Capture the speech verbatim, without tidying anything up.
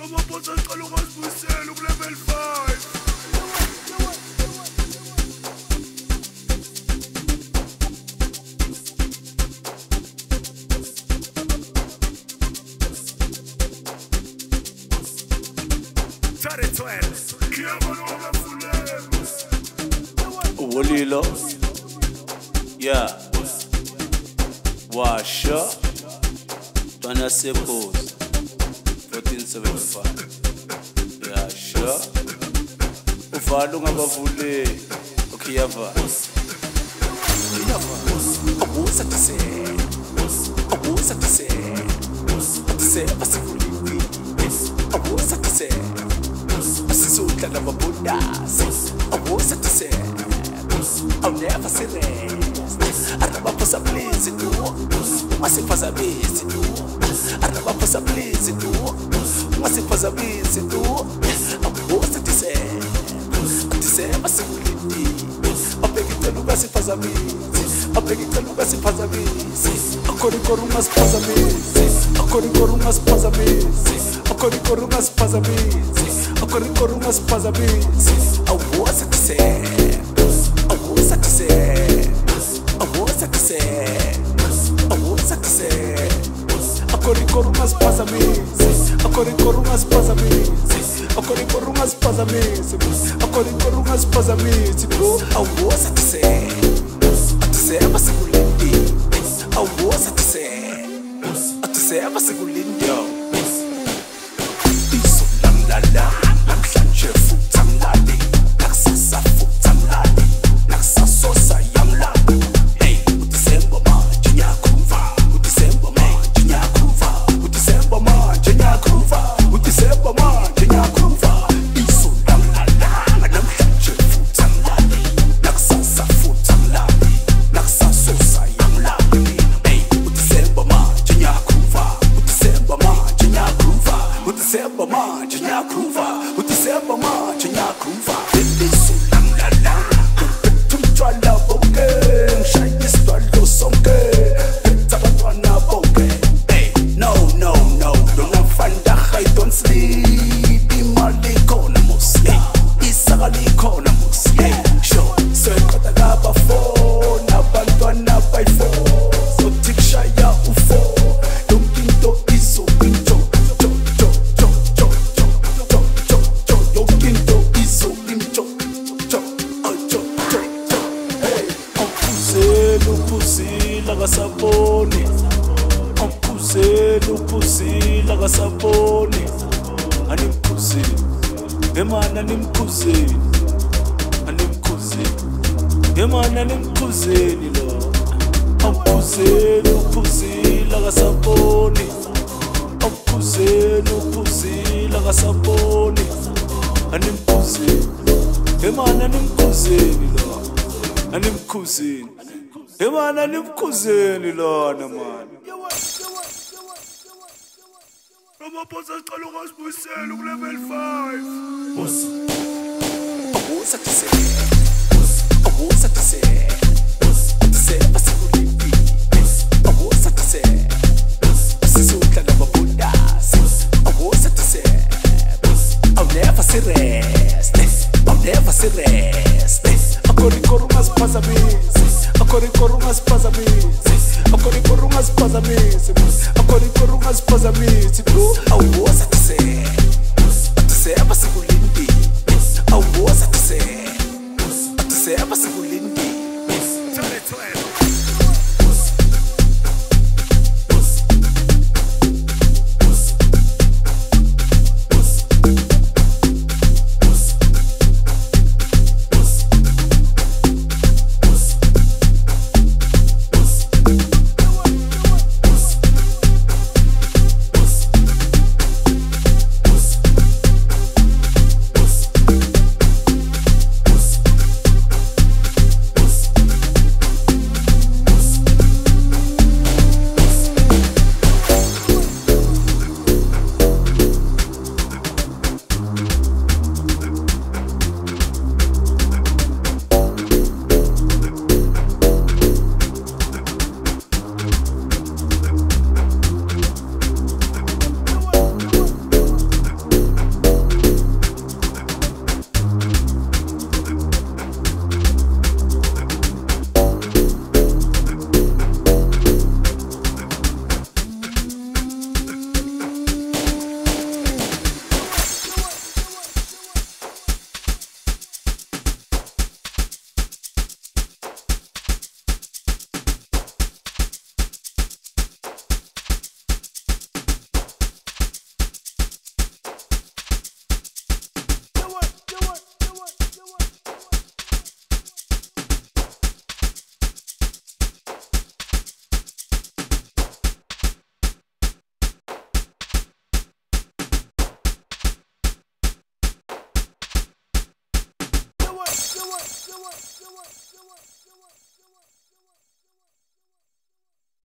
Amaphosa aqala ukuzibuyisela ukulevel five. Wolilo, yeah, Washa, Twana Sepos, fourteen seventy-five, yeah, sure, Ufalo Ngabavule, okay, Yava, Yava, I was at the same, I was at the same, at the same, I was at the same, I saw that I'm a Buddha, I was at the same. I'll never say rest. I never pass a place to do. I say pass a base to do. I never pass a place to do. I say pass a base to do. I'm most at the same. At the same as I beg it to look as if as a base. I beg it to look as if as a base. I call it Corumas pass a base. I call it Corumas pass a base. I call it Corumas pass a base. I call it Corumas pass a base. I was at the same. I was at the same. I was at the same. I was at the same. I call it Corumas pass a base. I call it Corumas pass a base. I call it Corumas pass a base. I call it Corumas pass a base. I was at the same. At the same as I was at the same. At the same as I Amaphosa aqala ukuzibuyisela ukulevel five. I was at the same. I was at the same. At the same as I was at the same. I saw that I'm a Buddha. I was at the same. I'll never say rest. I'll never say rest. I call it Corumas pass a base. I call it Corumas pass a base. I call it Corumas pass a base. I call it Corumas pass a base. I was at the same. At the same as I I was at the same. At the same as I do it, do it, do it.